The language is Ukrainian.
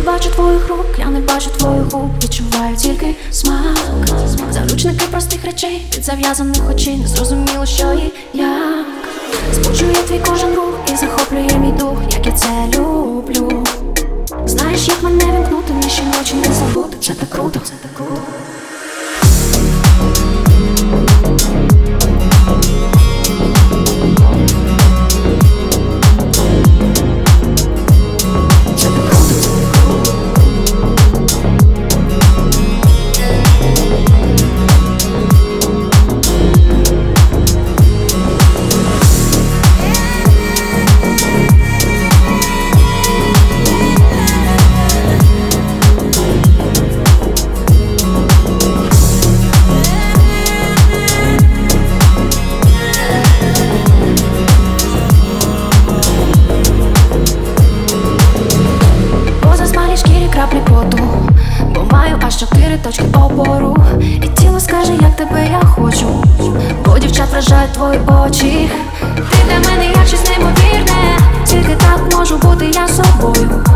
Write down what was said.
бачу твоїх рук, я не бачу твоїх губ, відчуваю тільки смак. Заручники простих речей, від зав'язаних очей, не зрозуміло, що і як. Збуджує твій кожен рух і захоплює мій дух, як я це люблю. Знаєш, як мене вімкнути, ні щоночі не забути. Це так круто, це так круто. Краплі поту, бо маю аж 4 точки опору. І тіло скаже, як тебе я хочу, бо дівчат вражають твої очі. Ти для мене як щось неймовірне, тільки так можу бути я собою.